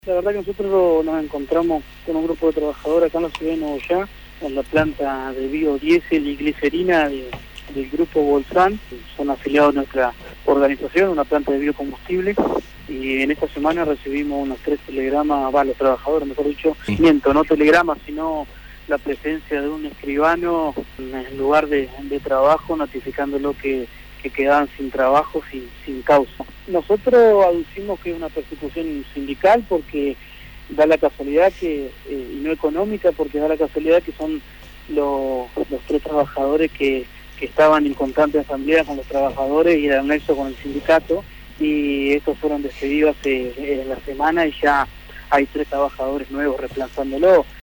La verdad que nosotros nos encontramos con un grupo de trabajadores acá en la ciudad de Nogoyá, en la planta de biodiesel y glicerina del grupo Bolsan. Son afiliados a nuestra organización, una planta de biocombustible, y en esta semana recibimos unos 3 telegramas, los trabajadores, mejor dicho, no telegramas, sino la presencia de un escribano en el lugar de trabajo, notificándolo que quedaban sin trabajo, sin causa. Nosotros aducimos que es una persecución sindical porque da la casualidad que, y no económica, porque da la casualidad que son los 3 trabajadores que estaban en constante asamblea con los trabajadores y era un nexo con el sindicato, y estos fueron despedidos en la semana y ya hay 3 trabajadores nuevos reemplazándolo.